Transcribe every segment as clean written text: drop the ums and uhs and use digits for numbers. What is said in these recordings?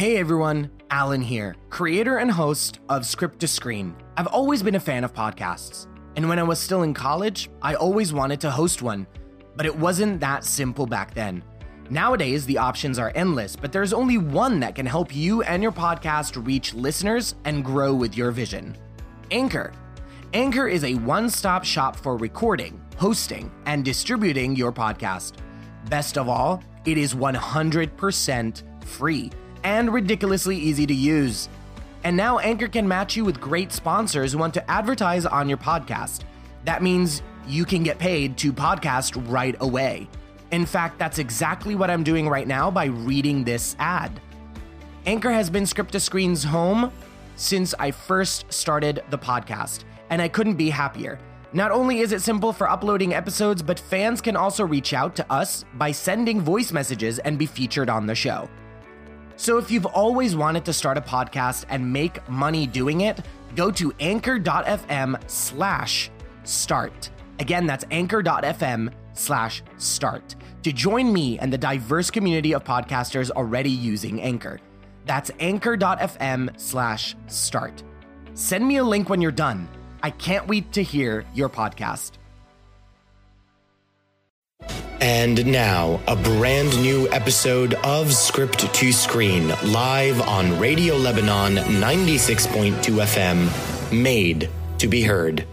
Hey everyone, Alan here, creator and host of Script to Screen. I've always been a fan of podcasts, and when I was still in college, I always wanted to host one, but it wasn't that simple back then. Nowadays, the options are endless, but there's only one that can help you and your podcast reach listeners and grow with your vision. Anchor. Anchor is a one-stop shop for recording, hosting, and distributing your podcast. Best of all, it is 100% free and ridiculously easy to use. And now Anchor can match you with great sponsors who want to advertise on your podcast. That means you can get paid to podcast right away. In fact, that's exactly what I'm doing right now by reading this ad. Anchor has been Script to Screen's home since I first started the podcast, and I couldn't be happier. Not only is it simple for uploading episodes, but fans can also reach out to us by sending voice messages and be featured on the show. So if you've always wanted to start a podcast and make money doing it, go to anchor.fm/start. Again, that's anchor.fm/start to join me and the diverse community of podcasters already using Anchor. That's anchor.fm/start. Send me a link when you're done. I can't wait to hear your podcast. And now, a brand new episode of Script to Screen, live on Radio Lebanon 96.2 FM, made to be heard.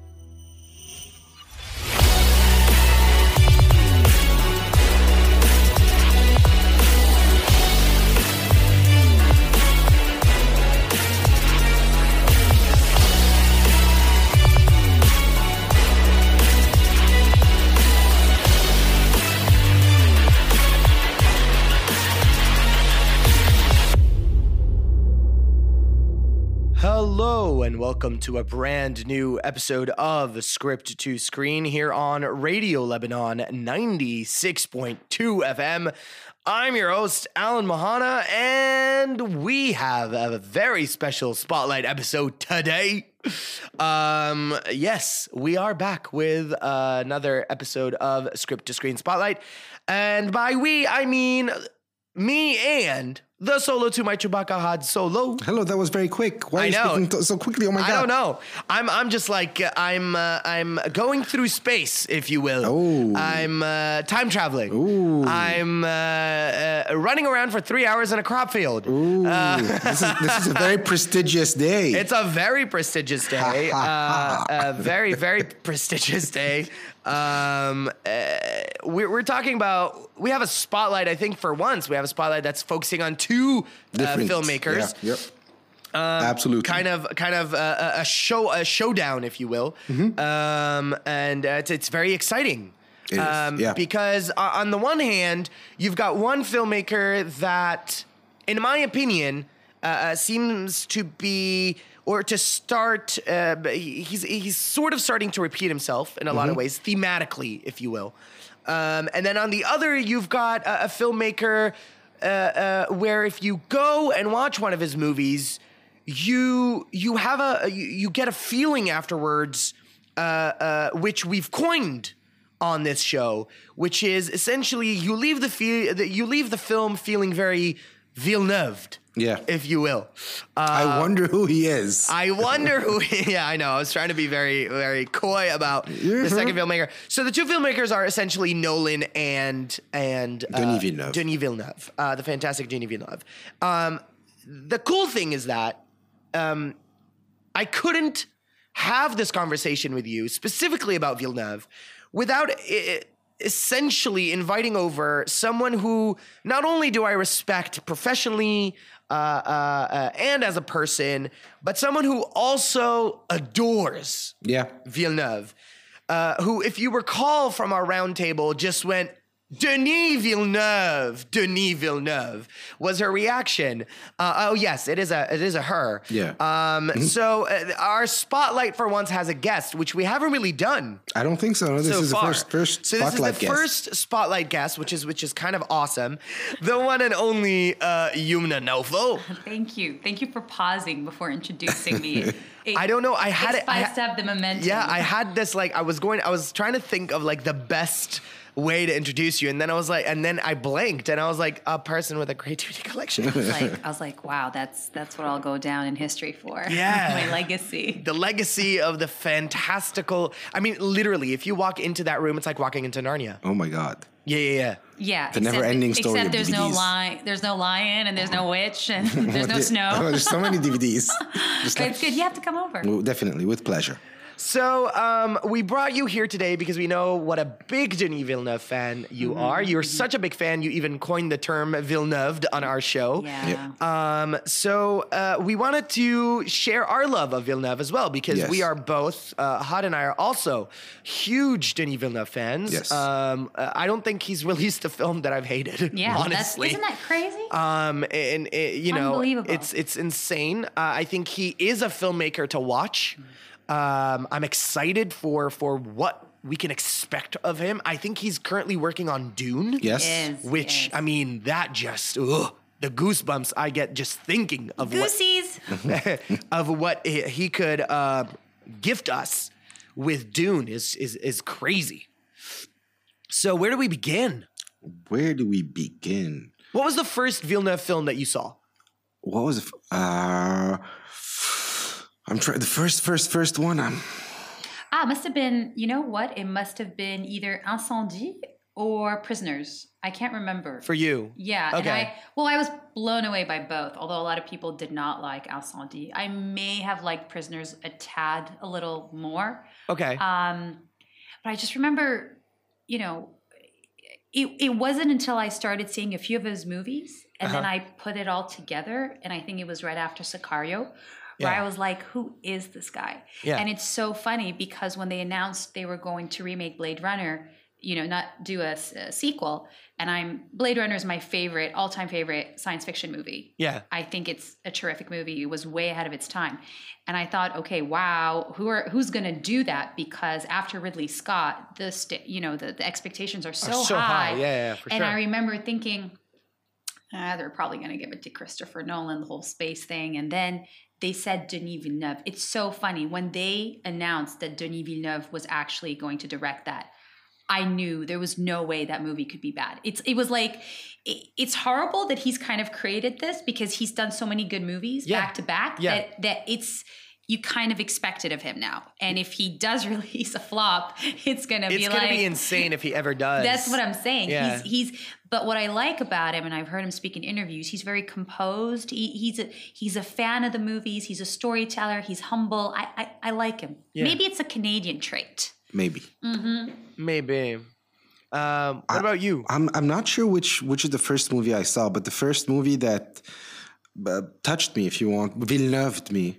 Hello and welcome to a brand new episode of Script to Screen here on Radio Lebanon 96.2 FM. I'm your host, Alan Mahana, and we have a very special spotlight episode today. Yes, we are back with another episode of Script to Screen Spotlight. And by we, I mean me and the solo to my Chewbacca had solo. Hello, that was very quick. Why are you speaking so quickly? Oh my God! I don't know. I'm just like I'm going through space, if you will. Oh. I'm time traveling. Ooh. I'm running around for 3 hours in a crop field. Ooh. This is a very prestigious day. It's a very prestigious day. A very, very prestigious day. We're talking about, we have a spotlight, I think for once, we have a spotlight that's focusing on two filmmakers. Yeah, yep. Absolutely. Kind of a showdown, if you will. Mm-hmm. And it's very exciting. It is, yeah. Because on the one hand, you've got one filmmaker that, in my opinion, seems to be, or to start, he's sort of starting to repeat himself in a lot of ways, thematically, if you will. And then on the other, you've got a filmmaker where if you go and watch one of his movies, you get a feeling afterwards, which we've coined on this show, which is essentially you leave the film feeling very Villeneuve. Yeah. If you will. I wonder who he is. Yeah, I know. I was trying to be very, very coy about the second filmmaker. So the two filmmakers are essentially Nolan and Denis Villeneuve. The fantastic Denis Villeneuve. The cool thing is that I couldn't have this conversation with you specifically about Villeneuve without essentially inviting over someone who not only do I respect professionally and as a person, but someone who also adores Villeneuve, who, if you recall from our roundtable, just went, Denis Villeneuve was her reaction. Oh yes, it is a her. Yeah. So our spotlight for once has a guest, which we haven't really done. I don't think so. No, this is far. the first So spotlight this is the first spotlight guest, which is kind of awesome. The one and only Yumna Naufal. Thank you for pausing before introducing me. I don't know. I have the momentum. Yeah, I had this I was trying to think of the best way to introduce you. And then I was like, and then I blanked and I was like, a person with a great DVD collection. I was like, wow, that's what I'll go down in history for. Yeah. My legacy. The legacy of the fantastical. I mean, literally, if you walk into that room, it's like walking into Narnia. Oh my God. Yeah. Yeah. The never-ending story Except of there's DVDs. there's no lion and there's no witch and there's no snow. Oh, there's so many DVDs. But it's good. You have to come over. Well, definitely, with pleasure. So we brought you here today because we know what a big Denis Villeneuve fan you are. You're such a big fan, you even coined the term Villeneuve on our show. Yeah. So we wanted to share our love of Villeneuve as well because we are both, Hod and I are also huge Denis Villeneuve fans. Yes. I don't think he's released a film that I've hated, Yeah. honestly. Isn't that crazy? And you know, Unbelievable. it's insane. I think he is a filmmaker to watch. I'm excited for what we can expect of him. I think he's currently working on Dune. Yes. Which, I mean, that just, the goosebumps I get just thinking of Goosies. of what he could gift us with Dune is crazy. So where do we begin? Where do we begin? What was the first Villeneuve film that you saw? What was it? I'm trying the first one. It must have been, you know what? It must have been either Incendie or Prisoners. I can't remember. For you? Yeah. Okay. And I was blown away by both, although a lot of people did not like Incendie. I may have liked Prisoners a little more. Okay. But I just remember, you know, it wasn't until I started seeing a few of his movies and then I put it all together. And I think it was right after Sicario. Where I was like, who is this guy? Yeah. And it's so funny because when they announced they were going to remake Blade Runner, you know, not do a sequel, and Blade Runner is my all-time favorite science fiction movie. Yeah. I think it's a terrific movie. It was way ahead of its time. And I thought, okay, wow, who's going to do that? Because after Ridley Scott, the expectations are so high. Yeah, for sure. And I remember thinking, they're probably going to give it to Christopher Nolan, the whole space thing. And then they said Denis Villeneuve. It's so funny. When they announced that Denis Villeneuve was actually going to direct that, I knew there was no way that movie could be bad. It was like, it's horrible that he's kind of created this because he's done so many good movies back to back that you kind of expect it of him now. And if he does release a flop, it's going to be insane if he ever does. That's what I'm saying. Yeah. But what I like about him, and I've heard him speak in interviews, he's very composed. He's a fan of the movies. He's a storyteller. He's humble. I like him. Yeah. Maybe it's a Canadian trait. Maybe. Mm-hmm. Maybe. What about you? I'm not sure which is the first movie I saw, but the first movie that touched me, if you want, Villeneuve'd me,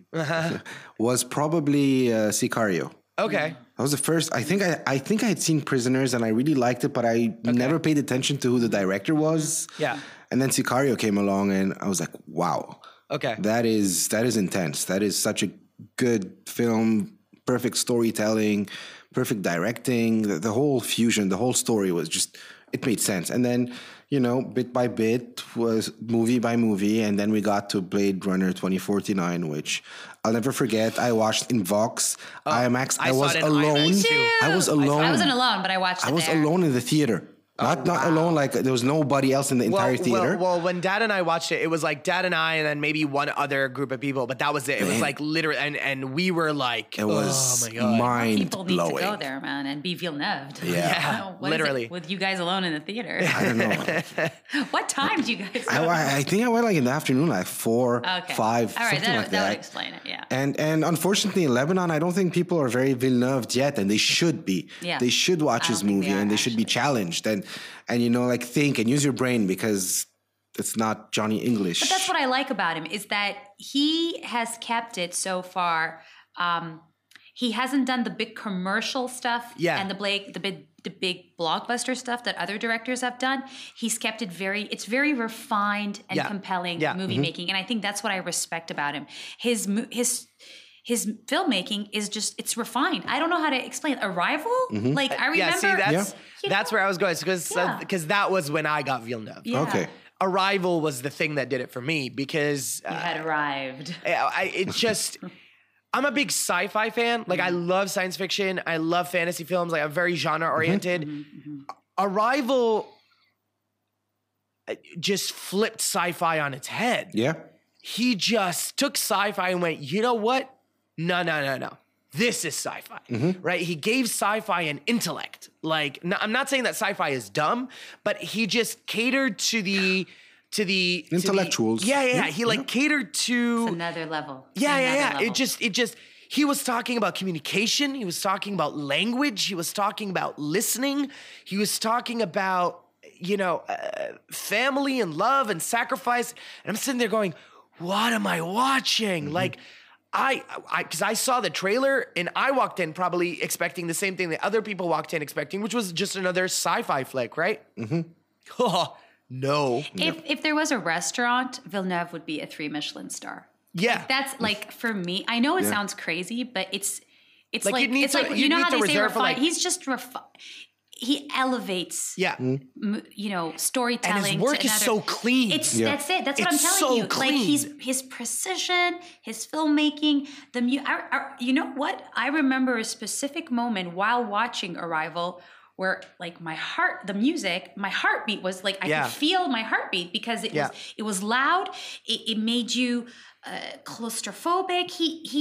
was probably Sicario. Okay. That was the first. I think I had seen Prisoners and I really liked it, but I never paid attention to who the director was. Yeah. And then Sicario came along and I was like, wow. Okay. That is intense. That is such a good film, perfect storytelling, perfect directing. The whole fusion, the whole story was just, it made sense. And then, you know, bit by bit was movie by movie. And then we got to Blade Runner 2049, which I'll never forget. I watched in Vox, IMAX. I was alone. I was alone. I wasn't alone, but I watched it I was alone in the theater. Not alone, like there was nobody else in the entire theater. Well, when Dad and I watched it, it was like Dad and I and then maybe one other group of people, but that was it. It was like literally, and we were like, it was oh my God. mind People need blowing. to go there, man, and be Villeneuve. Yeah. Literally. With you guys alone in the theater. I don't know. What time do you guys go? I think I went like in the afternoon, like 4, 5, All right, something like that would explain it, yeah. And unfortunately in Lebanon, I don't think people are very Villeneuve yet, and they should be. Yeah. They should watch his movie, and they should be challenged, and you know, like think and use your brain because it's not Johnny English. But that's what I like about him is that he has kept it so far. He hasn't done the big commercial stuff and the big blockbuster stuff that other directors have done. He's kept it it's very refined and compelling movie making, and I think that's what I respect about him. His filmmaking is just, it's refined. I don't know how to explain it. Arrival? Like, I remember... That's where I was going, because that was when I got Villeneuve. Yeah. Okay. Arrival was the thing that did it for me, because... You had arrived. It's just... I'm a big sci-fi fan. Like, I love science fiction. I love fantasy films. Like, I'm very genre-oriented. Arrival just flipped sci-fi on its head. Yeah. He just took sci-fi and went, you know what? No. This is sci-fi, right? He gave sci-fi an intellect. Like, I'm not saying that sci-fi is dumb, but he just catered to the Intellectuals. He catered to It's another level. Yeah. It just he was talking about communication. He was talking about language. He was talking about listening. He was talking about, family and love and sacrifice. And I'm sitting there going, what am I watching? Like, because I saw the trailer and I walked in probably expecting the same thing that other people walked in expecting, which was just another sci-fi flick, right? Oh, no. If there was a restaurant, Villeneuve would be a 3 Michelin star. Yeah. That's like, for me, I know it sounds crazy, but it's Like, like, you need it's to- like, you you know need how to they say reserve for, refined? like- He's just he elevates, Yeah. storytelling. And his work to is another- so clean. That's it. That's what I'm It's telling so you. clean. Like his precision, his filmmaking, you know what? I remember a specific moment while watching Arrival where like my heartbeat was like, I could feel my heartbeat because it was loud. It made you claustrophobic.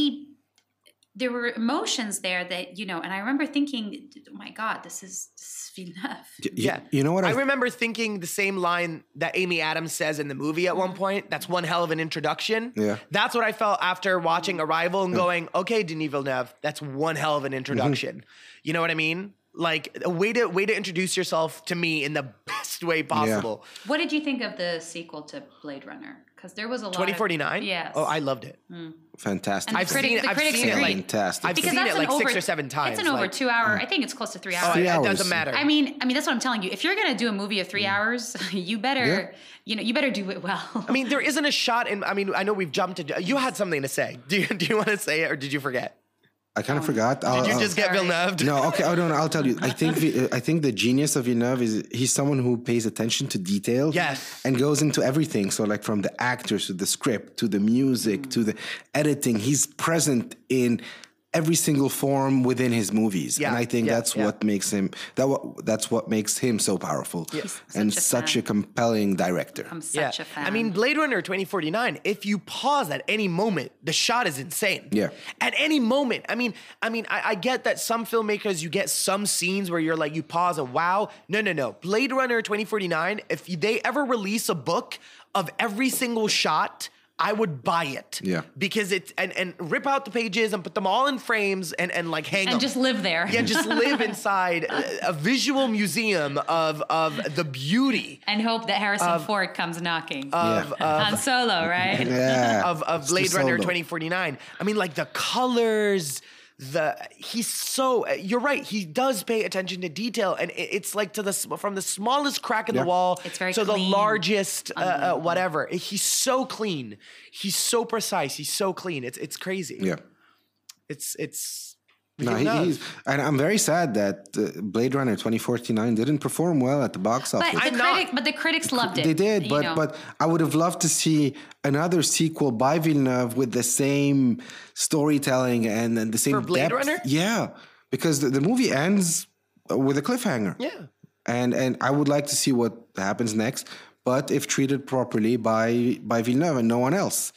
There were emotions there that, and I remember thinking, oh my God, this is Villeneuve. Yeah. You know what? I remember thinking the same line that Amy Adams says in the movie at one point. That's one hell of an introduction. Yeah. That's what I felt after watching Arrival and going, okay, Denis Villeneuve, that's one hell of an introduction. You know what I mean? Like a way to introduce yourself to me in the best way possible. What did you think of the sequel to Blade Runner? Because there was a lot 2049? Yes. Oh, I loved it. Fantastic. And I've seen it. the I've critics seen it agree. like Fantastic. I've Because seen that's it like an 6 over- or 7 times. It's an over like, 2 hour. I think it's close to 3 hours. Oh, Three it hours. doesn't matter. I mean, that's what I'm telling you. If you're gonna do a movie of 3 hours, you better, you better do it well. I mean, there isn't a shot in. I mean, I know we've jumped to. You had something to say. Do you want to say it or did you forget? I kind of forgot. Did you just get Sorry. Villeneuve? No, okay. Oh, no, I'll tell you. I think the genius of Villeneuve is he's someone who pays attention to detail. Yes. And goes into everything. So like from the actors to the script to the music to the editing, he's present in every single form within his movies. Yeah, And I think yeah, that's yeah. what makes him that's what makes him so powerful. He's And such a such fan. a compelling director. I'm such a fan. I mean, Blade Runner 2049, if you pause at any moment, the shot is insane. Yeah. At any moment. I get that some filmmakers, you get some scenes where you're like, you pause and wow. No. Blade Runner 2049, if they ever release a book of every single shot, I would buy it. Yeah. Because it's, and rip out the pages and put them all in frames and like hang them. and just live there. Yeah, just live inside a visual museum of the beauty And hope that Harrison Ford comes knocking. of Han Solo, right? Yeah. of Mr. Blade Runner Solo. 2049. I mean, like the colors, you're right. He does pay attention to detail, and it's like from the smallest crack in the wall It's very to the clean. largest whatever. He's so clean. He's so precise. He's so clean. It's crazy. Yeah. It's. No, he's, and I'm very sad that Blade Runner 2049 didn't perform well at the box office. But the critics loved it. They did, you but know. but I would have loved to see another sequel by Villeneuve with the same storytelling and the same For Blade depth. Runner? Yeah, because the movie ends with a cliffhanger. Yeah. and I would like to see what happens next, but if treated properly by Villeneuve and no one else.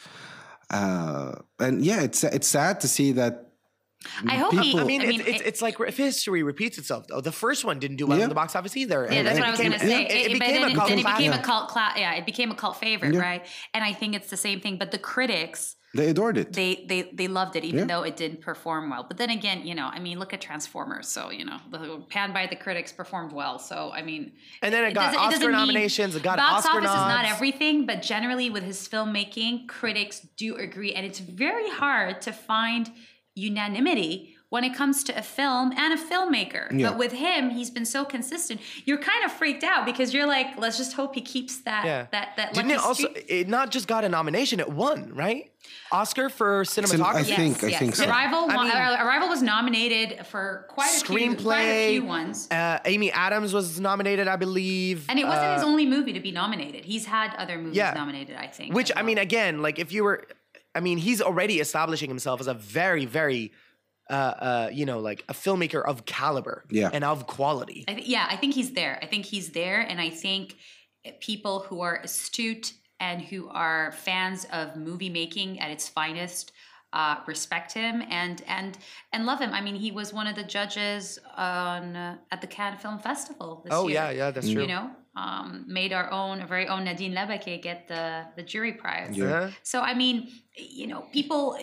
And yeah, it's sad to see that. I hope people- It's like if history repeats itself, though. The first one didn't do well Yeah. in the box office either. Yeah, that's what I was going to say. It But became then a cult then it became classic. it became a cult favorite, right? And I think it's the same thing. But the critics, They adored it. they loved it, even Yeah. though it didn't perform well. But then again, look at Transformers. So the panned by the critics performed well. So I mean, And then it got doesn't Oscar mean- nominations. It got box Oscar office is not nods. everything, but generally with his filmmaking, critics do agree, and it's very hard to find unanimity when it comes to a film and a filmmaker. Yeah. But with him, he's been so consistent. You're kind of freaked out because you're like, let's just hope he keeps that that Didn't lucky it also? streak. It not just got a nomination; it won, right? Oscar for cinematography. I think so. Arrival was nominated for quite a Screenplay. few ones. Amy Adams was nominated, I believe. And it wasn't his only movie to be nominated. He's had other movies nominated, I think. Which as I well. mean, again, like if you were, I mean, he's already establishing himself as a very, very like a filmmaker of caliber and of quality. I think he's there. I think he's there, and I think people who are astute and who are fans of movie making at its finest respect him and love him. I mean, he was one of the judges at the Cannes Film Festival this year. Yeah, that's true. You know, made our very own Nadine Labake get the jury prize. Yeah. So I mean, you know, people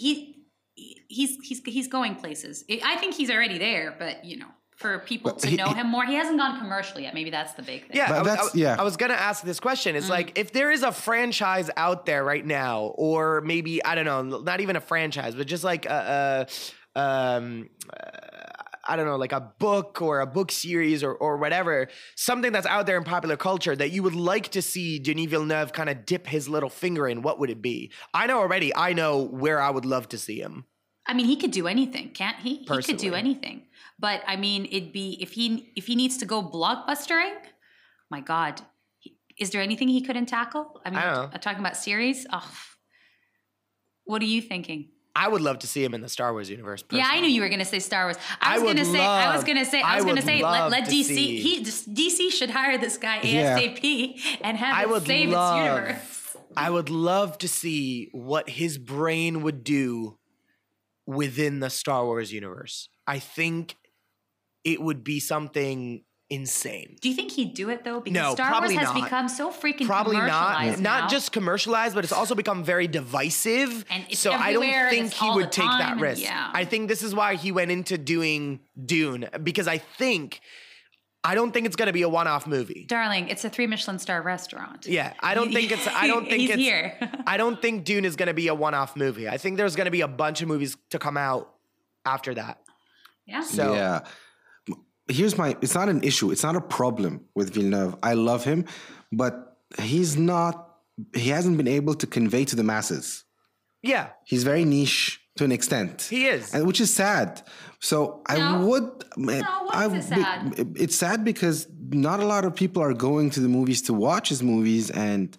he's going places. I think he's already there, but you know, for people to know him more, he hasn't gone commercial yet. Maybe that's the big thing. Yeah, I was gonna ask this question. It's like, if there is a franchise out there right now, or maybe, I don't know, not even a franchise, but just like I don't know, like a book or a book series or whatever, something that's out there in popular culture that you would like to see Denis Villeneuve kind of dip his little finger in, what would it be? I know where I would love to see him. I mean, he could do anything, can't he? Personally. He could do anything. But I mean, it'd be if he needs to go blockbustering, my God, is there anything he couldn't tackle? I mean, I don't know. Talking about series. Oh, what are you thinking? I would love to see him in the Star Wars universe. Personally. Yeah, I knew you were going to say Star Wars. I was going to say, let DC. DC should hire this guy ASAP and have it save its universe. I would love to see what his brain would do within the Star Wars universe. I think it would be something insane. Do you think he'd do it though? Because no, Star Wars has become so freaking commercialized now. Not just commercialized, but it's also become very divisive. And it's so I don't think he would take that time, risk. yeah. I think this is why he went into doing Dune, because I don't think it's going to be a one-off movie. Darling, it's a 3 Michelin star restaurant. Yeah, I don't think He's here. I don't think Dune is going to be a one-off movie. I think there's going to be a bunch of movies to come out after that. Yeah. So yeah. It's not an issue. It's not a problem with Villeneuve. I love him, but he hasn't been able to convey to the masses. Yeah. He's very niche to an extent. He is. And which is sad. So it's sad because not a lot of people are going to the movies to watch his movies and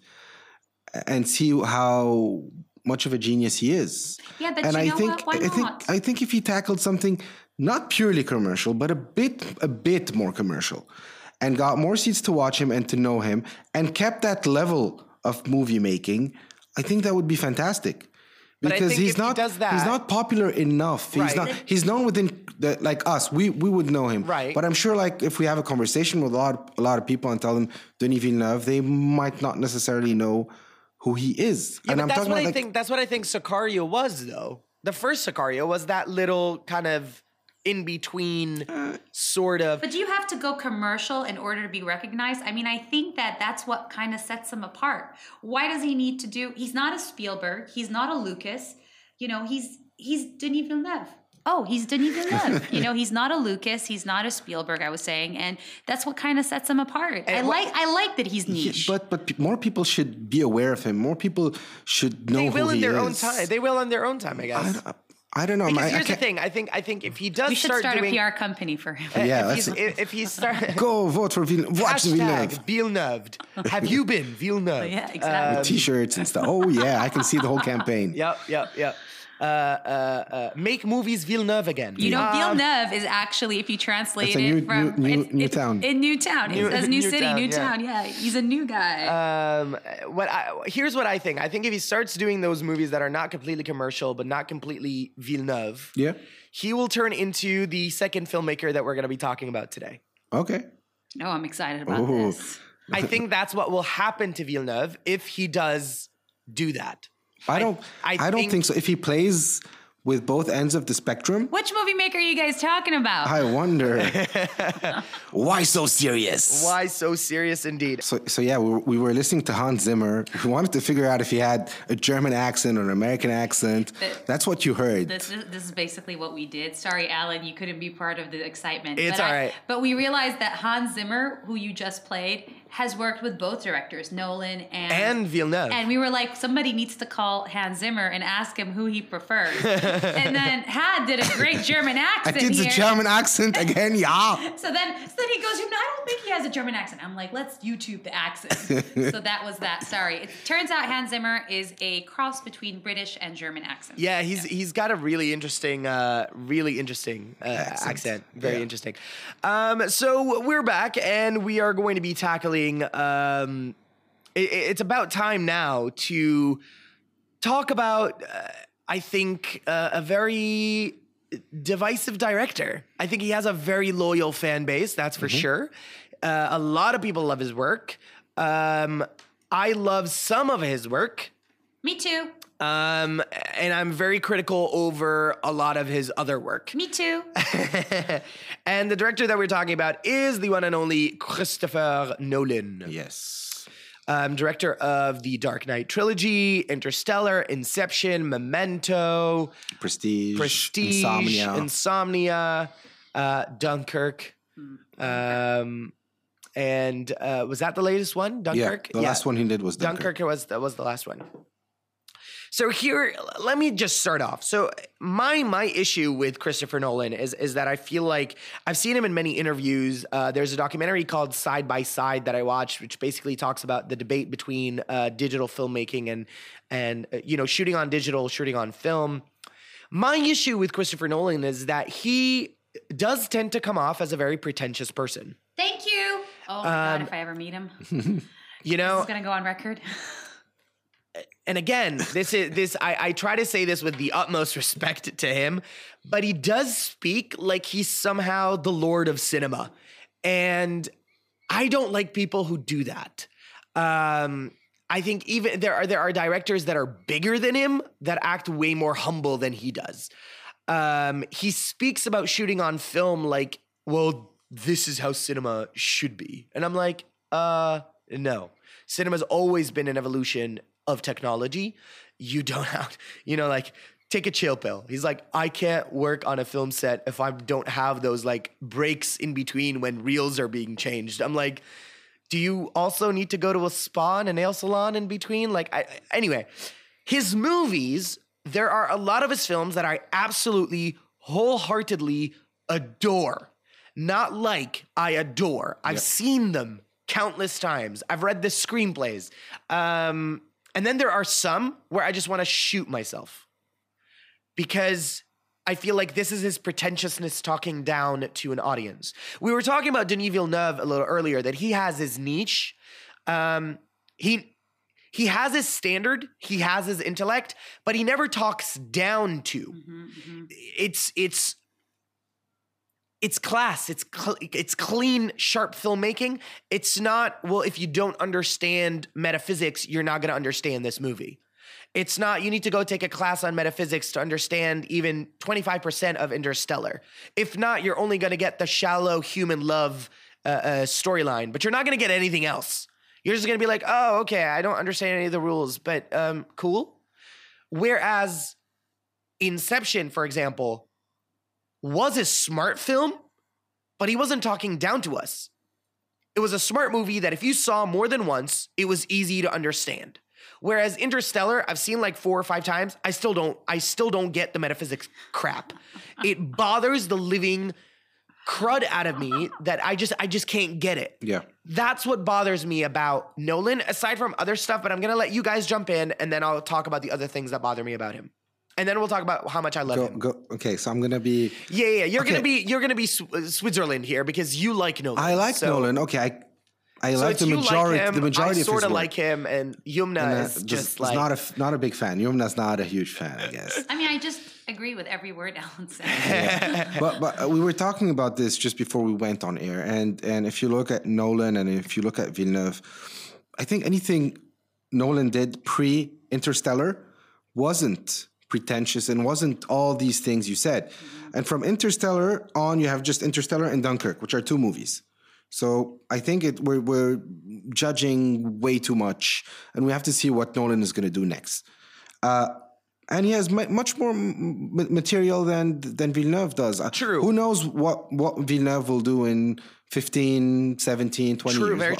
see how much of a genius he is. Yeah, but why not? I think if he tackled something not purely commercial, but a bit more commercial, and got more seats to watch him and to know him, and kept that level of movie making, I think that would be fantastic. Because he's not popular enough. He's known within like us. We would know him. Right. But I'm sure like if we have a conversation with a lot of people and tell them Denis Villeneuve, they might not necessarily know who he is. Yeah, and but that's what I think Sicario was, though. The first Sicario was that little kind of in between sort of. But do you have to go commercial in order to be recognized? I mean, I think that's what kind of sets him apart. Why does he need to do? He's not a Spielberg. He's not a Lucas. You know, he's Denis Villeneuve. Oh, he's Denis Villeneuve. You know, he's not a Lucas. He's not a Spielberg, I was saying. And that's what kind of sets him apart. I like that he's niche. But more people should be aware of him. More people should know who he is. They will in their own time. They will in their own time, I guess. I don't know. Because here's the thing. I think if he does we should start a PR company for him. Yeah, if he's start go vote for Villeneuve. Watch Villeneuve. Villeneuve. Have you been Villeneuve? Yeah, exactly. With T-shirts and stuff. Oh yeah, I can see the whole campaign. Yep. Make movies Villeneuve again. You know, Villeneuve is actually, if you translate it from new town. In Newtown, it says new city, new town. Yeah, he's a new guy. Here's what I think. I think if he starts doing those movies that are not completely commercial but not completely Villeneuve, he will turn into the second filmmaker that we're going to be talking about today. Okay. No, I'm excited about this. I think that's what will happen to Villeneuve if he does do that. I don't think so. If he plays with both ends of the spectrum. Which movie maker are you guys talking about? I wonder. Why so serious? Why so serious indeed? So yeah, we were listening to Hans Zimmer. We wanted to figure out if he had a German accent or an American accent. That's what you heard. This is basically what we did. Sorry, Alan, you couldn't be part of the excitement. It's all right. But we realized that Hans Zimmer, who you just played, has worked with both directors, Nolan and Villeneuve. And we were like, somebody needs to call Hans Zimmer and ask him who he prefers. And then Had did a great German accent. I did the German accent again, yeah. So then he goes, I don't think he has a German accent. I'm like, let's YouTube the accent. So that was that. Sorry. It turns out Hans Zimmer is a cross between British and German accent. Yeah, he's got a really interesting accent. Very interesting. So we're back, and we are going to be tackling. It's about time now to talk about. I think a very divisive director. I think he has a very loyal fan base. That's for sure. A lot of people love his work. I love some of his work. Me too. And I'm very critical over a lot of his other work. Me too. And the director that we're talking about is the one and only Christopher Nolan. Yes. Director of the Dark Knight trilogy, Interstellar, Inception, Memento, Prestige, Insomnia, Dunkirk. And was that the latest one? Dunkirk? Yeah, the last one he did was Dunkirk. Dunkirk was the last one. So here, let me just start off. So my issue with Christopher Nolan is that I feel like I've seen him in many interviews. There's a documentary called Side by Side that I watched, which basically talks about the debate between digital filmmaking and shooting on digital, shooting on film. My issue with Christopher Nolan is that he does tend to come off as a very pretentious person. Thank you. Oh my God, if I ever meet him. This is going to go on record. And again, I try to say this with the utmost respect to him, but he does speak like he's somehow the Lord of cinema. And I don't like people who do that. I think even there are directors that are bigger than him that act way more humble than he does. He speaks about shooting on film like, well, this is how cinema should be. And I'm like, no. Cinema's always been an evolution of technology. You don't have, take a chill pill. He's like, I can't work on a film set if I don't have those like breaks in between when reels are being changed. I'm like, do you also need to go to a spa and a nail salon in between? Anyway, his movies, there are a lot of his films that I absolutely wholeheartedly adore. Not like I adore. I've seen them countless times. I've read the screenplays. And then there are some where I just want to shoot myself because I feel like this is his pretentiousness talking down to an audience. We were talking about Denis Villeneuve a little earlier, that he has his niche. He has his standard, he has his intellect, but he never talks down to. It's class. It's clean, sharp filmmaking. It's not, well, if you don't understand metaphysics, you're not going to understand this movie. It's not, you need to go take a class on metaphysics to understand even 25% of Interstellar. If not, you're only going to get the shallow human love storyline, but you're not going to get anything else. You're just going to be like, oh, okay, I don't understand any of the rules, but cool. Whereas Inception, for example, was a smart film, but he wasn't talking down to us. It was a smart movie that if you saw more than once, it was easy to understand. Whereas Interstellar, I've seen like 4 or 5 times. I still don't get the metaphysics crap. It bothers the living crud out of me that I just can't get it. Yeah. That's what bothers me about Nolan, aside from other stuff, but I'm going to let you guys jump in and then I'll talk about the other things that bother me about him. And then we'll talk about how much I love him. Okay, so I'm gonna be. Yeah. You're gonna be Switzerland here because you like Nolan. I like Nolan. Okay, I like the majority. Like him, the majority I of his sort of work. like him, and Yumna is just like not a big fan. Yumna's not a huge fan, I guess. I mean, I just agree with every word Alan said. Yeah. But we were talking about this just before we went on air, and if you look at Nolan and if you look at Villeneuve, I think anything Nolan did pre-Interstellar wasn't pretentious and wasn't all these things you said. Mm-hmm. And from Interstellar on, you have just Interstellar and Dunkirk, which are 2 movies. So I think we're judging way too much, and we have to see what Nolan is going to do next. And he has much more material than Villeneuve does. True. Who knows what Villeneuve will do in 15, 17, 20 years. True, very true.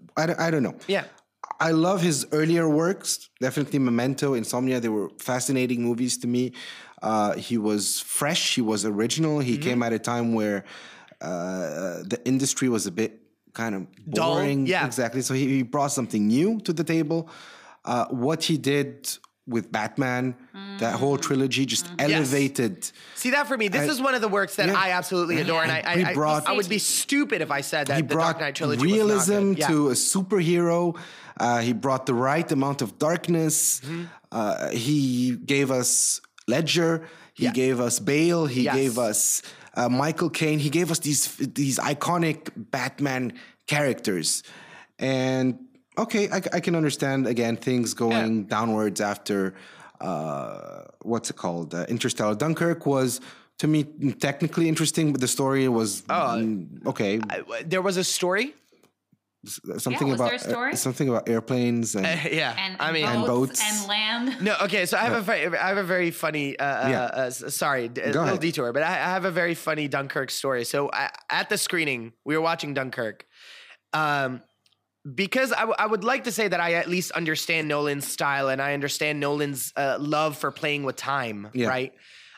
I don't know. Yeah. I love his earlier works. Definitely Memento, Insomnia. They were fascinating movies to me. He was fresh. He was original. He came at a time where the industry was a bit kind of boring. Dull, yeah. Exactly. So he brought something new to the table. What he did with Batman, that whole trilogy, just elevated. See, that for me, this is one of the works that I absolutely adore, and I would be stupid if I said that the Dark Knight trilogy realism was not good. to a superhero. He brought the right amount of darkness. He gave us Ledger. He gave us Bale. He gave us Michael Caine. He gave us these iconic Batman characters. And okay, I can understand, again, things going downwards after, what's it called? Interstellar. Dunkirk was, to me, technically interesting, but the story was okay. There was a story? Something was about there a story? something about airplanes and and boats and land. No, okay. So I have a very funny. Sorry, a little ahead. detour, but I have a very funny Dunkirk story. So at the screening, we were watching Dunkirk, because I would like to say that I at least understand Nolan's style and I understand Nolan's love for playing with time, right?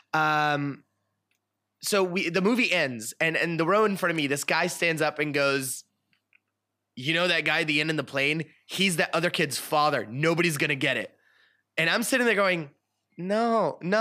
So the movie ends, and in the row in front of me, this guy stands up and goes, "You know that guy at the end in the plane? He's that other kid's father. Nobody's gonna get it." And I'm sitting there going, "No, you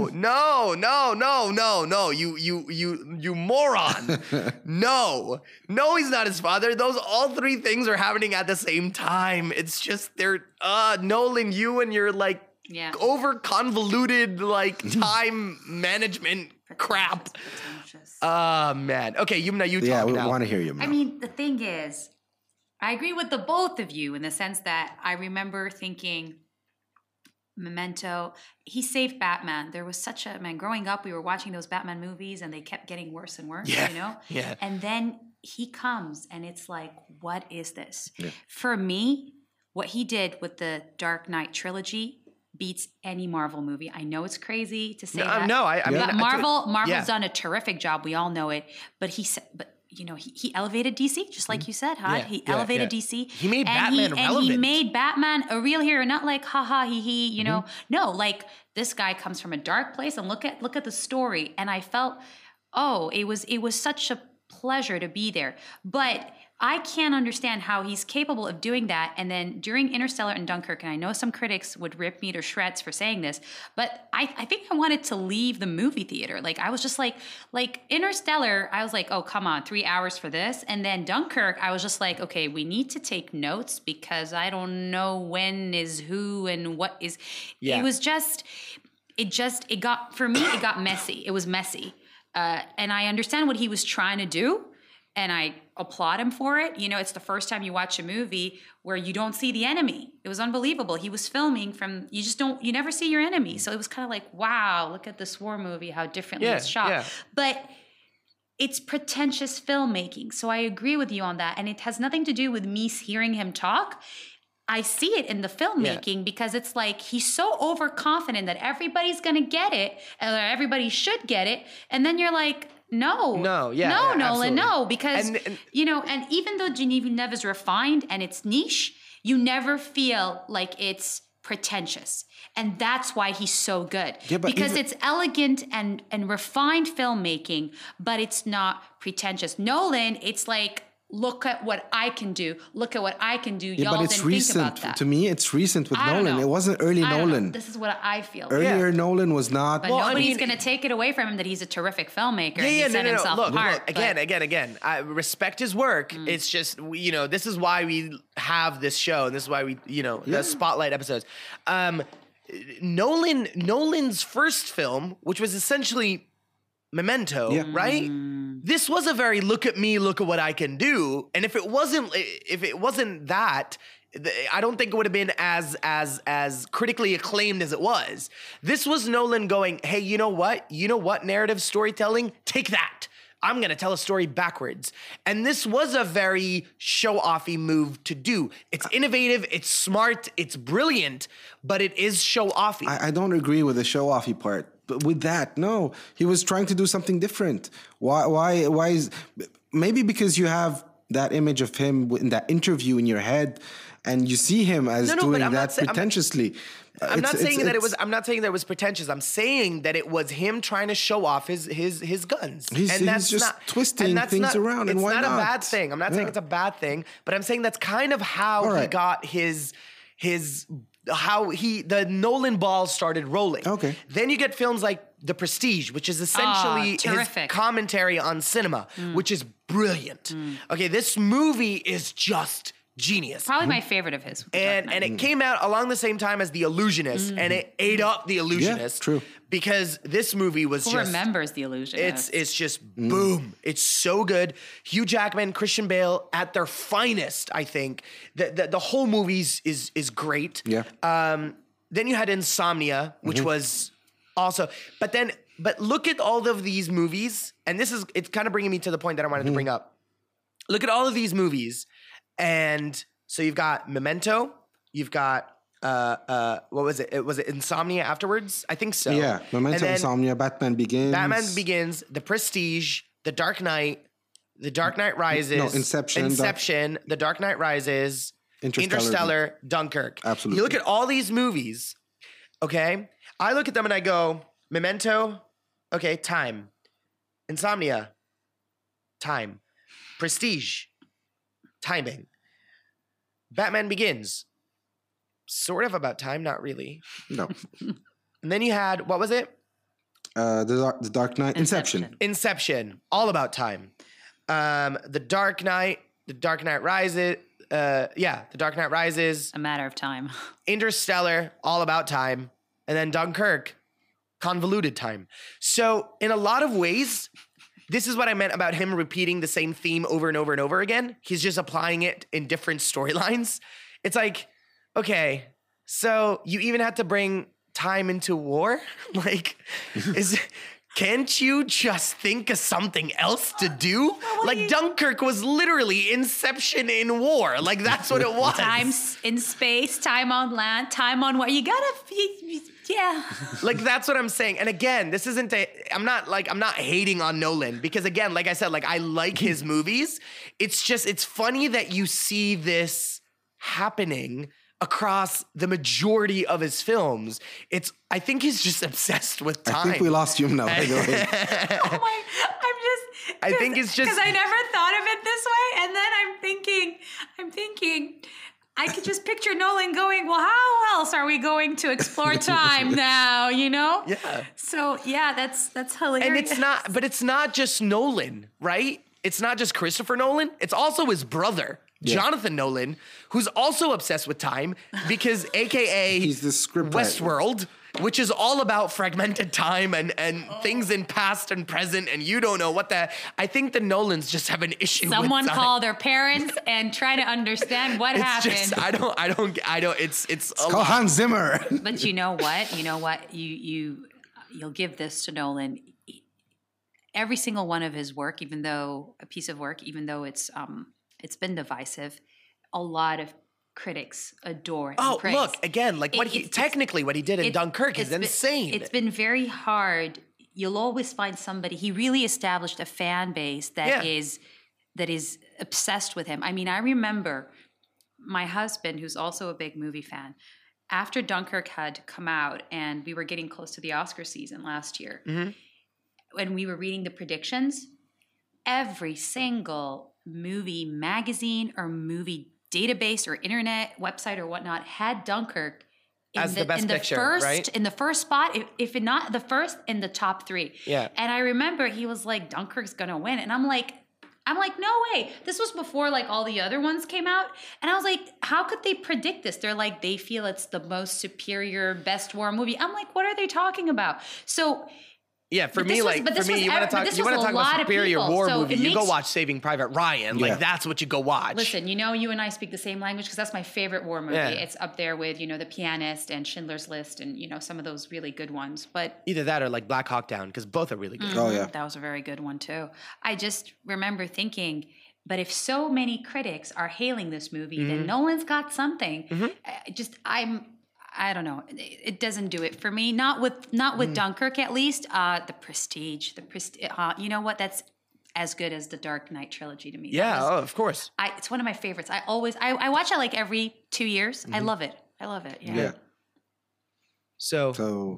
moron. No, he's not his father. All three things are happening at the same time. It's just Nolan, you and your over convoluted time management crap." Man. Okay, Yumna, you talk yeah, we now. want to hear you. I mean, the thing is, I agree with the both of you in the sense that I remember thinking, Memento, he saved Batman. There was such a, man, growing up, we were watching those Batman movies and they kept getting worse and worse, you know? Yeah. And then he comes and it's like, what is this? Yeah. For me, what he did with the Dark Knight trilogy beats any Marvel movie. I know it's crazy to say that. No, I mean, Marvel's done a terrific job. We all know it. But he elevated DC, just like you said, Had. He elevated DC. He made Batman relevant. And he made Batman a real hero, not like haha he, you know. No, like this guy comes from a dark place, and look at the story. And I felt, it was such a pleasure to be there. But I can't understand how he's capable of doing that. And then during Interstellar and Dunkirk, and I know some critics would rip me to shreds for saying this, but I think I wanted to leave the movie theater. Like I was just like Interstellar, I was like, oh, come on, 3 hours for this. And then Dunkirk, I was just like, okay, we need to take notes because I don't know when is who and what is. Yeah. It got messy. It was messy. And I understand what he was trying to do. And I applaud him for it. You know, it's the first time you watch a movie where you don't see the enemy. It was unbelievable. He was filming from, you never see your enemy. So it was kind of like, wow, look at this war movie, how differently it's shot. Yeah. But it's pretentious filmmaking. So I agree with you on that. And it has nothing to do with me hearing him talk. I see it in the filmmaking because it's like he's so overconfident that everybody's going to get it and everybody should get it. And then you're like, No, Nolan, absolutely. No, because, and even though Denis Villeneuve is refined and it's niche, you never feel like it's pretentious. And that's why he's so good. Yeah, because it's elegant and refined filmmaking, but it's not pretentious. Nolan, it's like, look at what I can do. Look at what I can do. Yeah, y'all but it's didn't recent. Think about that. To me, it's recent with Nolan. It wasn't early Nolan. This is what I feel. Earlier Nolan was not. But nobody's going to take it away from him that he's a terrific filmmaker. Yeah, and he set himself apart. Look, again. I respect his work. It's just, this is why we have this show. And this is why we, the spotlight episodes. Nolan's first film, which was essentially Memento, right? This was a very look at me, look at what I can do. And if it wasn't that, I don't think it would have been as critically acclaimed as it was. This was Nolan going, hey, you know what? Narrative storytelling, take that. I'm going to tell a story backwards. And this was a very show-offy move to do. It's innovative, it's smart, it's brilliant, but it is show-offy. I don't agree with the show-offy part. But with that, no. He was trying to do something different. Why is... Maybe because you have that image of him in that interview in your head, and you see him as doing that pretentiously. I'm not saying that it was pretentious. I'm saying that it was him trying to show off his guns. He's just twisting things around, and why not? It's not a bad thing. I'm not saying it's a bad thing, but I'm saying that's kind of how he got the Nolan ball started rolling. Okay. Then you get films like The Prestige, which is essentially his commentary on cinema, which is brilliant. Okay, this movie is just genius. Probably my favorite of his. And it came out along the same time as The Illusionist, and it ate up The Illusionist. Yeah, true. Because this movie was Who remembers The Illusionist? It's just boom. It's so good. Hugh Jackman, Christian Bale at their finest, I think. The whole movie is great. Yeah. Then you had Insomnia, which was also, but look at all of these movies, and it's kind of bringing me to the point that I wanted to bring up. Look at all of these movies, and so you've got Memento, you've got what was it? Was it Insomnia afterwards? I think so. Yeah, Memento, Insomnia, Batman Begins, The Prestige, The Dark Knight, The Dark Knight Rises, Inception, The Dark Knight Rises, Interstellar, Dunkirk. Absolutely. You look at all these movies, okay? I look at them and I go, Memento, okay, time. Insomnia, time. Prestige, timing. Batman Begins, sort of about time, not really. No. And then you had, what was it? The Dark Knight, Inception, all about time. The Dark Knight Rises, The Dark Knight Rises. A Matter of Time. Interstellar, all about time. And then Dunkirk, convoluted time. So in a lot of ways, this is what I meant about him repeating the same theme over and over and over again. He's just applying it in different storylines. It's like, okay, so you even had to bring time into war? Like, can't you just think of something else to do? Like, Dunkirk was literally Inception in war. Like, that's what it was. Time in space, time on land, time on what you gotta, yeah. Like, that's what I'm saying. And again, this isn't I'm not hating on Nolan, because again, like I said, like, I like his movies. It's just, it's funny that you see this happening across the majority of his films. I think he's just obsessed with time. I think we lost you now, by the way. I think it's just, because I never thought of it this way, and then I'm thinking, I could just picture Nolan going, well, how else are we going to explore time now, you know? Yeah. So, yeah, that's hilarious. And it's not just Nolan, right? It's not just Christopher Nolan. It's also his brother, Jonathan Nolan, who's also obsessed with time, because AKA he's the script Westworld, which is all about fragmented time and things in past and present, and you don't know what I think the Nolans just have an issue with time. Someone call their parents and try to understand what happened. Just, I don't, it's call Hans Zimmer. But you know what? You'll give this to Nolan. Every single one of his work, even though it's been divisive, a lot of critics adore and praise. Look, again, like what he did in Dunkirk is insane. It's been very hard. You'll always find somebody. He really established a fan base that is obsessed with him. I mean, I remember my husband, who's also a big movie fan, after Dunkirk had come out and we were getting close to the Oscar season last year, when we were reading the predictions, every single movie magazine or movie database or internet website or whatnot had Dunkirk as the best picture, right? In the first spot, if not the first, in the top 3. Yeah. And I remember he was like, Dunkirk's gonna win. And I'm like, no way. This was before like all the other ones came out. And I was like, how could they predict this? They're like, they feel it's the most superior, best war movie. I'm like, what are they talking about? So yeah, for me, you want to talk about superior war movie, you go watch Saving Private Ryan. Like, that's what you go watch. Listen, you and I speak the same language because that's my favorite war movie. Yeah. It's up there with, The Pianist and Schindler's List and, some of those really good ones. But either that or like Black Hawk Down, because both are really good. Oh, yeah. That was a very good one, too. I just remember thinking, but if so many critics are hailing this movie, then Nolan's got something. I don't know. It doesn't do it for me. Not with Dunkirk, at least. The Prestige. You know what? as good as the Dark Knight trilogy to me. Yeah, of course. It's one of my favorites. I watch it like every 2 years. I love it. Yeah. So So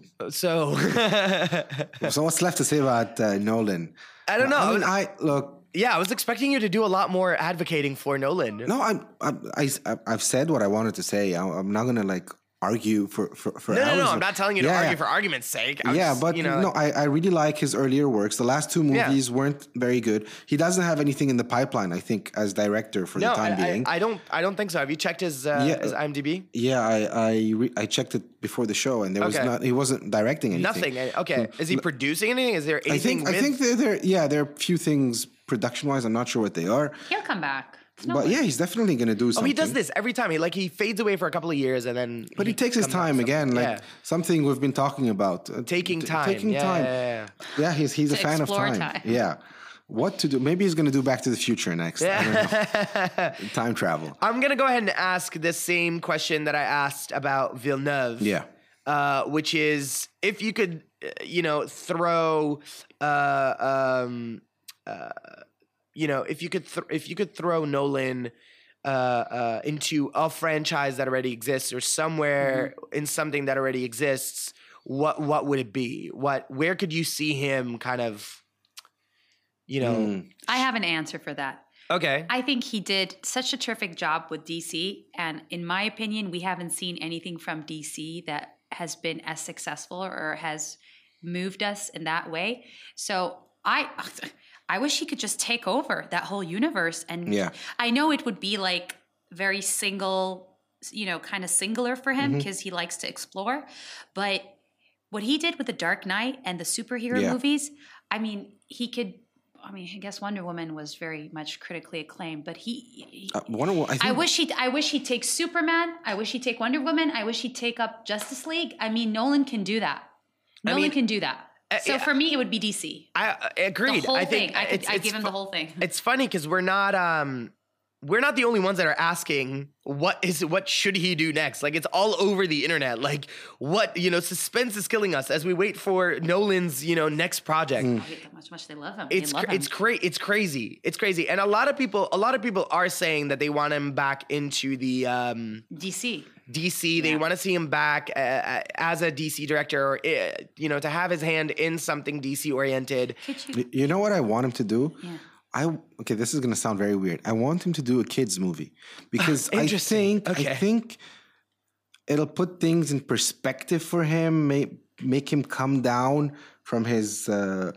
so what's left to say about Nolan? I don't know. I mean, look. Yeah, I was expecting you to do a lot more advocating for Nolan. No, I've said what I wanted to say. I'm not gonna like argue for No, hours. I'm not telling you to argue for argument's sake. I really like his earlier works. The last two movies weren't very good. He doesn't have anything in the pipeline, I think, as director for the time being. I don't think so. Have you checked his IMDb? Yeah, I checked it before the show, and he wasn't directing anything. Nothing. Okay. Is he producing anything? Is there anything? I think there are a few things production wise. I'm not sure what they are. He'll come back. But yeah, he's definitely going to do something. Oh, he does this every time. He fades away for a couple of years and then. But he takes his time again, something we've been talking about. Taking time. Yeah, he's a fan of time. Yeah. What to do? Maybe he's going to do Back to the Future next. I don't know. Time travel. I'm going to go ahead and ask the same question that I asked about Villeneuve. Yeah. Which is if you could, throw, if you could throw Nolan into a franchise that already exists or somewhere in something that already exists, what would it be? Where could you see him kind of, I have an answer for that. Okay. I think he did such a terrific job with DC, and in my opinion, we haven't seen anything from DC that has been as successful or has moved us in that way. So I wish he could just take over that whole universe. And I know it would be like very single, kind of singular for him because he likes to explore. But what he did with the Dark Knight and the superhero movies, I guess Wonder Woman was very much critically acclaimed, but I wish he'd take Superman. I wish he'd take Wonder Woman. I wish he'd take up Justice League. I mean, Nolan can do that. Nolan can do that. So for me, it would be DC. I agreed. The whole thing. I'd give him the whole thing. It's funny because we're not the only ones that are asking what should he do next. Like it's all over the internet. Like suspense is killing us as we wait for Nolan's next project. How much they love him. It's crazy. It's crazy. And a lot of people are saying that they want him back into the DC. They want to see him back as a DC director, or to have his hand in something DC oriented. You know what I want him to do? Yeah. This is going to sound very weird. I want him to do a kids movie because I think it'll put things in perspective for him, make him come down from his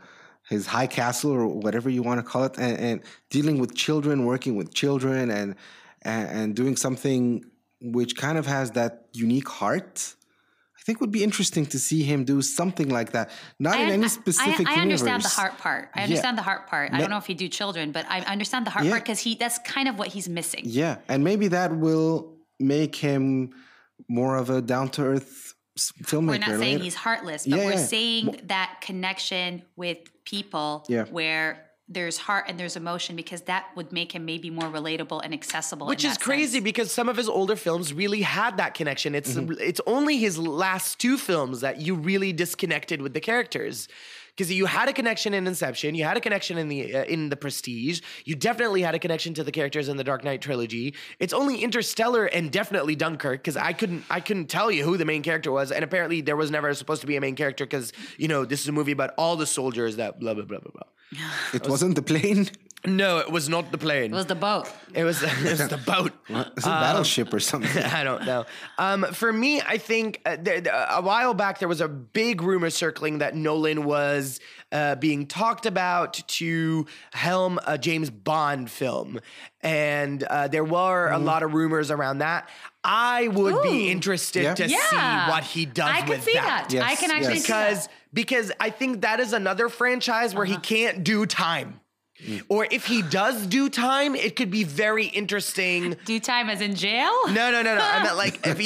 high castle or whatever you want to call it, and dealing with children, working with children, and doing something which kind of has that unique heart. I think would be interesting to see him do something like that. Not in any specific universe. I understand the heart part. I don't know if he'd do children, but I understand the heart part because that's kind of what he's missing. Yeah, and maybe that will make him more of a down-to-earth filmmaker. We're not saying he's heartless, but we're saying that connection with people where there's heart and there's emotion, because that would make him maybe more relatable and accessible. Which is crazy because some of his older films really had that connection. It's only his last two films that you really disconnected with the characters. Because you had a connection in Inception, you had a connection in the Prestige, you definitely had a connection to the characters in the Dark Knight trilogy. It's only Interstellar and definitely Dunkirk, because I couldn't tell you who the main character was, and apparently there was never supposed to be a main character because this is a movie about all the soldiers that blah blah blah blah blah. It wasn't the plane. No, it was not the plane. It was the boat. It was the boat. It's a battleship or something. I don't know. For me, I think a while back there was a big rumor circling that Nolan was being talked about to helm a James Bond film. And there were a lot of rumors around that. I would be interested to see what he does with that. Yes, I can actually see that. Because I think that is another franchise where he can't do time. Or if he does do time, it could be very interesting. Do time as in jail? No. I meant like if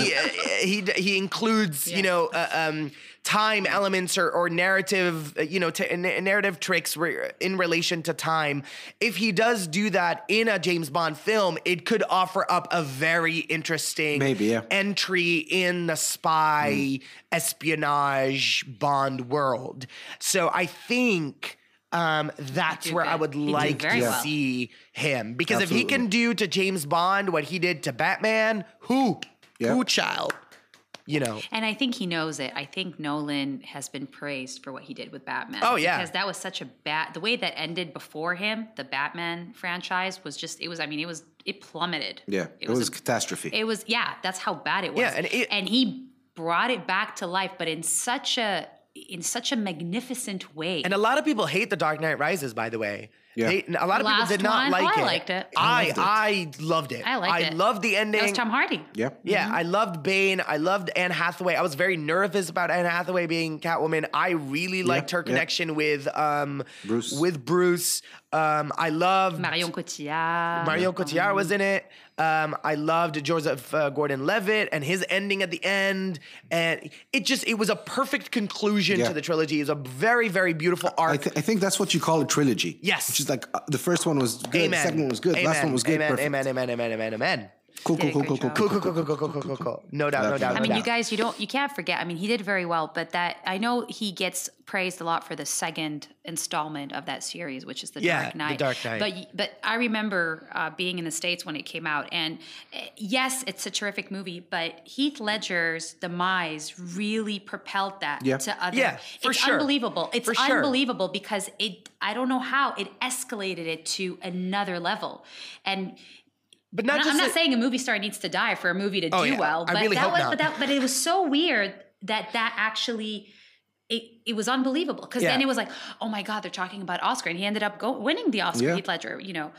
he includes, time elements or narrative, narrative tricks in relation to time. If he does do that in a James Bond film, it could offer up a very interesting entry in the spy espionage Bond world. So I think that's do where I good. would He'd do like to very well. see him. Because if he Absolutely. can do to James Bond what he did to Batman, who child? You know. And I think he knows it. I think Nolan has been praised for what he did with Batman. Oh, yeah. Because that was such a the way that ended before him, the Batman franchise was just, it plummeted. Yeah, it was a catastrophe. It was, that's how bad it was. Yeah, and he brought it back to life, but in such a magnificent way. And a lot of people hate The Dark Knight Rises, by the way. Yeah. A lot of people Last did not one? like Oh, it. I liked it. I loved it. I liked it. I loved the ending. That was Tom Hardy. Yeah. Yeah, I loved Bane. I loved Anne Hathaway. I was very nervous about Anne Hathaway being Catwoman. I really liked her connection with Bruce. I loved Marion Cotillard. Marion Cotillard was in it. I loved Joseph Gordon-Levitt and his ending at the end, and it was a perfect conclusion to the trilogy. It was a very, very beautiful arc. I think that's what you call a trilogy. Yes. Which is like the first one was good, Amen. the second one was good, last one was good. Amen. Perfect. Amen. Cool. Did a great job. Cool. No doubt. I mean, you guys, you can't forget. I mean, he did very well, but I know he gets praised a lot for the second installment of that series, which is The Dark Knight. The Dark Knight. But I remember being in the States when it came out, and yes, it's a terrific movie, but Heath Ledger's demise really propelled that to other. Yeah, for it's sure. unbelievable. It's For sure. unbelievable because I don't know how it escalated it to another level, and. But not I'm not saying a movie star needs to die for a movie to do well, but I really hope not. But it was so weird that actually it was unbelievable because then it was like, oh my God, they're talking about Oscar, and he ended up winning the Oscar. Heath Ledger,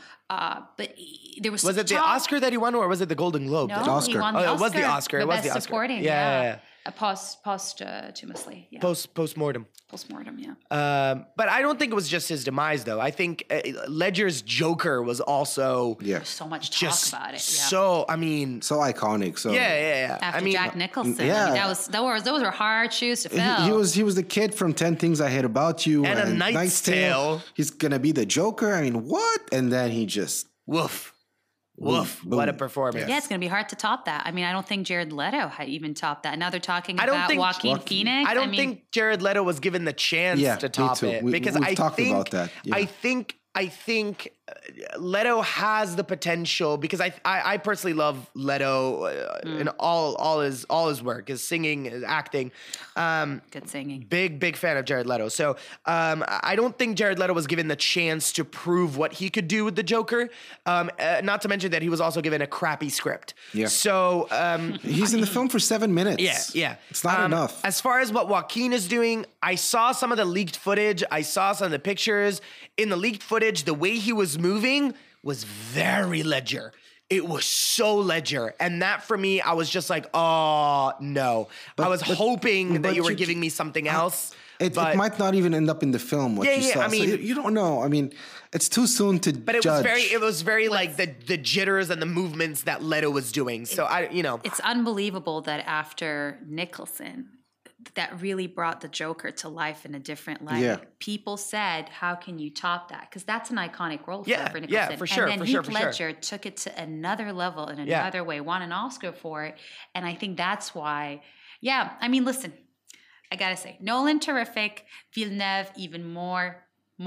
but there was it the Oscar that he won, or was it the Golden Globe? No, Oscar. he won the Oscar. It was the Oscar. It was Best the Oscar. Supporting. Yeah. Posthumously. Yeah. Postmortem. Postmortem. Yeah. But I don't think it was just his demise, though. I think Ledger's Joker was also There's so much talk about it. Yeah. so. I mean, So iconic. So yeah. After I mean, Jack Nicholson, yeah. I mean, those were hard shoes to fill. he was the kid from 10 Things I Hate About You And A Knight's Tale. He's gonna be the Joker. I mean, what? And then he just woof. boom. What a performance. Yeah, it's going to be hard to top that. I mean, I don't think Jared Leto had even topped that. Now they're talking I don't about think- Joaquin Phoenix. I don't mean, think Jared Leto was given the chance to me top too. it We've because I talked think about that. Yeah. I think Leto has the potential because I personally love Leto in all his work, his singing, his acting. good singing. Big fan of Jared Leto. So I don't think Jared Leto was given the chance to prove what he could do with the Joker. Not to mention that he was also given a crappy script. Yeah. So he's in the film for 7 minutes. yeah. It's not enough. As far as what Joaquin is doing, I saw some of the leaked footage. I saw some of the pictures. In the leaked footage, the way he was moving was very Ledger. It was so Ledger. And that for me, I was just like, oh, no. I was hoping that you were giving me something else. It might not even end up in the film. What you saw. I mean, so you don't know. I mean, it's too soon to but it judge. was very like the jitters and the movements that Leto was doing. So It's unbelievable that after Nicholson, that really brought the Joker to life in a different light. Yeah. People said, how can you top that? Because that's an iconic role for Nicholson. Yeah, for sure, And then for Heath sure. Ledger took it to another level in another way, won an Oscar for it. And I think that's why, I mean, listen, I got to say, Nolan, terrific. Villeneuve, even more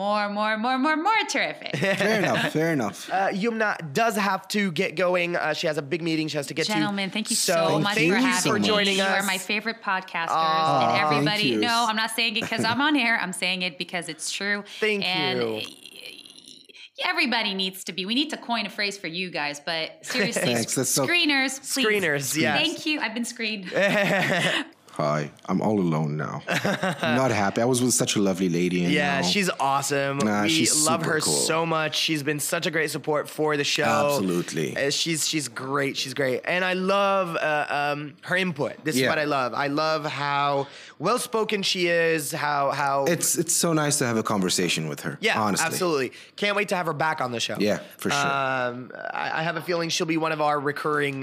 terrific. Fair enough. Yumna does have to get going. She has a big meeting she has to get Gentlemen, to. thank you so much thank for you having for me. joining You us. are my favorite podcasters. And everybody, Thank you. no, I'm not saying it because I'm on air. I'm saying it because it's true. Thank you. Everybody needs to be. We need to coin a phrase for you guys, but seriously, Thanks, that's so- screeners, please. Screeners, yes. Thank you. I've been screened. Hi, I'm all alone now. I'm not happy. I was with such a lovely lady. And Yeah, now, she's awesome. We she's love super her cool. so much. She's been such a great support for the show. Absolutely. She's great. She's great. And I love her input. This is Yeah. what I love. I love how well-spoken she is, how It's so nice to have a conversation with her. yeah, honestly. absolutely. Can't wait to have her back on the show. Yeah, for sure. I have a feeling she'll be one of our recurring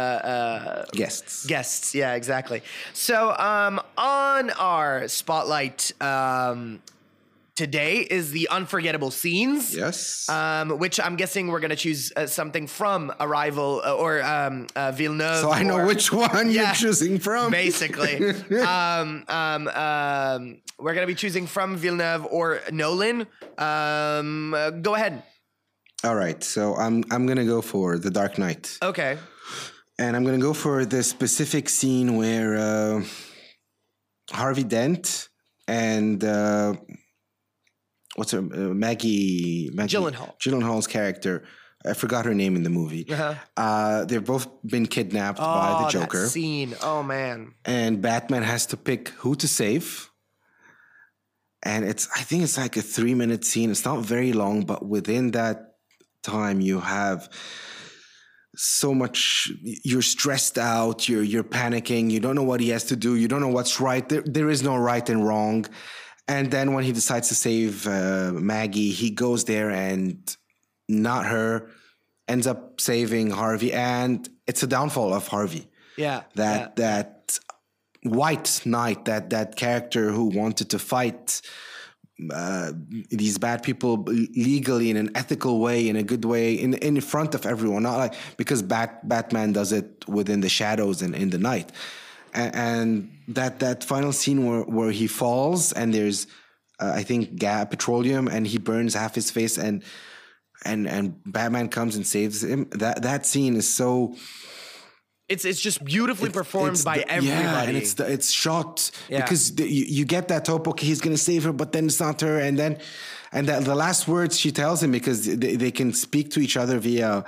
Guests. guests. Yeah, exactly. So on our spotlight today is the unforgettable scenes. Yes. Which I'm guessing we're gonna choose something from Arrival or Villeneuve. So I know which one you're choosing from. Basically, we're gonna be choosing from Villeneuve or Nolan. Go ahead. All right. So I'm gonna go for The Dark Knight. Okay. And I'm gonna go for the specific scene where Harvey Dent and what's her Maggie Gyllenhaal's character. I forgot her name in the movie. They've both been kidnapped by the Joker. That scene. Oh man. And Batman has to pick who to save. And I think it's like a 3-minute scene. It's not very long, but within that time you have so much. You're stressed out. You're panicking. You don't know what he has to do. You don't know what's right. There is no right and wrong. And then when he decides to save Maggie, he goes there and not her, ends up saving Harvey, and it's a downfall of Harvey. That White Knight, that character who wanted to fight these bad people legally in an ethical way, in a good way, in front of everyone, not like because Batman does it within the shadows and in the night. And that final scene where he falls and there's I think petroleum and he burns half his face and Batman comes and saves him. That scene is so. It's just beautifully performed by everybody. Yeah, and it's shot because you get that hope. Okay, he's gonna save her, but then it's not her. And the last words she tells him, because they can speak to each other via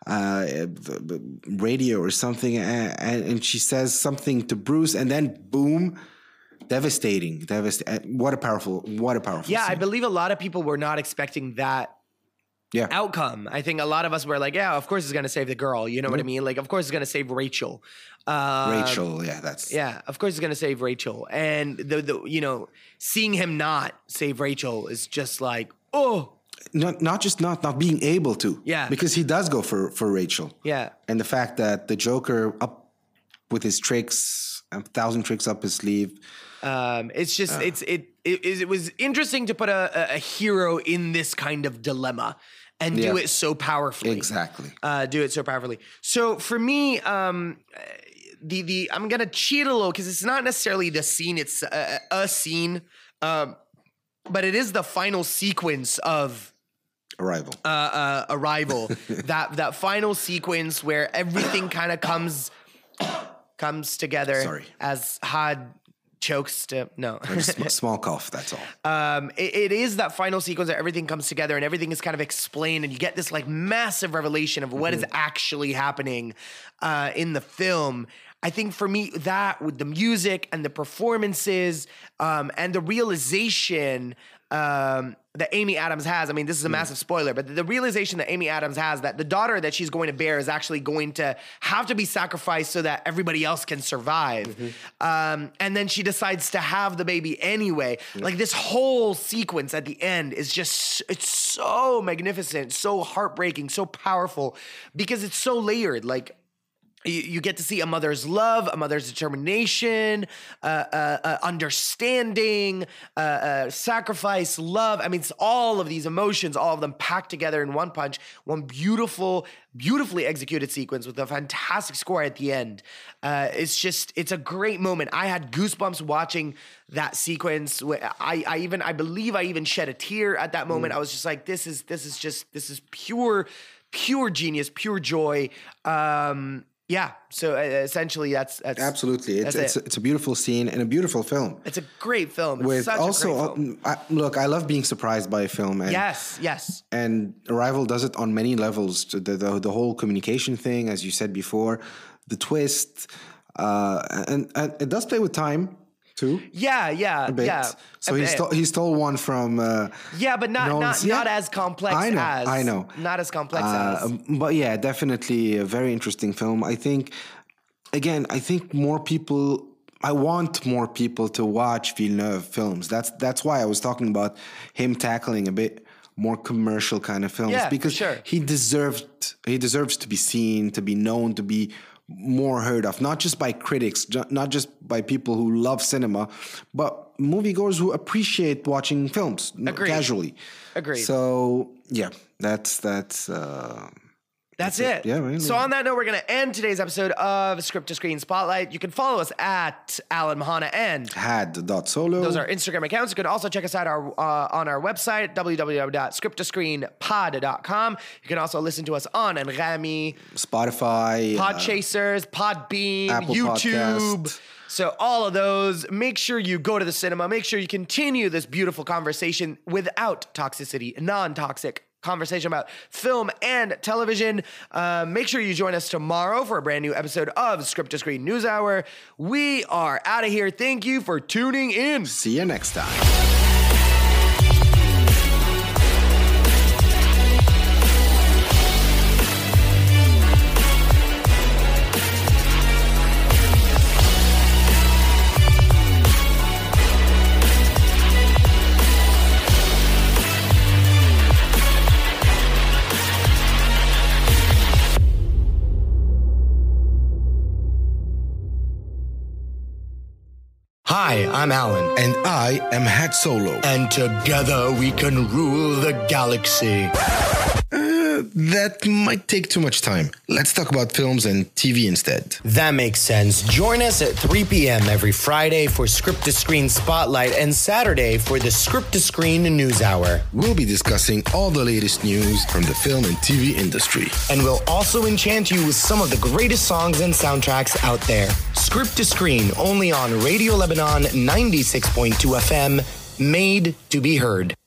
radio or something, and she says something to Bruce, and then boom. Devastating. What a powerful scene. I believe a lot of people were not expecting that outcome. I think a lot of us were like, yeah, of course it's going to save the girl. You know what I mean? Like, of course it's going to save Rachel. Of course it's going to save Rachel. And the seeing him not save Rachel is just like, oh. Not just not being able to. Yeah. Because he does go for Rachel. Yeah. And the fact that the Joker up with his tricks, 1,000 tricks up his sleeve. It's just it was interesting to put a hero in this kind of dilemma and do it so powerfully. Exactly. Do it so powerfully. So for me, I'm gonna cheat a little because it's not necessarily the scene. It's a scene, but it is the final sequence of Arrival. that final sequence where everything kind of comes together. Sorry. As Had chokes to no small cough, that's all. It is that final sequence where everything comes together and everything is kind of explained and you get this like massive revelation of what is actually happening in the film. I think for me, that with the music and the performances and the realization that Amy Adams has, I mean, this is a massive spoiler, but the realization that Amy Adams has that the daughter that she's going to bear is actually going to have to be sacrificed so that everybody else can survive. And then she decides to have the baby anyway. Like this whole sequence at the end is just, it's so magnificent, so heartbreaking, so powerful because it's so layered. Like, you get to see a mother's love, a mother's determination, understanding, sacrifice, love. I mean, it's all of these emotions, all of them packed together in one punch, one beautifully executed sequence with a fantastic score at the end. It's a great moment. I had goosebumps watching that sequence. I believe I even shed a tear at that moment. I was just like, this is pure genius, pure joy. Yeah, so essentially that's absolutely. It's a beautiful scene and a beautiful film. It's a great film. With also, look, I love being surprised by a film. And, yes. And Arrival does it on many levels. The whole communication thing, as you said before, the twist, and it does play with time too. Yeah. A bit. So he stole one from. But not as complex as. I know. Not as complex as. But yeah, definitely a very interesting film. I think more people. I want more people to watch Villeneuve films. That's why I was talking about him tackling a bit more commercial kind of films, because he deserves to be seen, to be known, to be more heard of, not just by critics, not just by people who love cinema, but moviegoers who appreciate watching films casually. Agreed. So yeah, that's it. Yeah, man. So on that note, we're going to end today's episode of Script to Screen Spotlight. You can follow us at Alan Mahana and had.solo. Those are Instagram accounts. You can also check us out on our website, www.scripttoscreenpod.com. You can also listen to us on Rami, Spotify, Podchasers, Podbean, Apple YouTube. Podcast. So all of those, make sure you go to the cinema. Make sure you continue this beautiful conversation without toxicity, non-toxic conversation about film and television. Make sure you join us tomorrow for a brand new episode of Script to Screen News Hour. We are out of here. Thank you for tuning in. See you next time. Hi, I'm Alan. And I am Had Solo. And together we can rule the galaxy. That might take too much time. Let's talk about films and TV instead. That makes sense. Join us at 3 p.m. every Friday for Script to Screen Spotlight and Saturday for the Script to Screen News Hour. We'll be discussing all the latest news from the film and TV industry. And we'll also enchant you with some of the greatest songs and soundtracks out there. Script to Screen, only on Radio Lebanon 96.2 FM, made to be heard.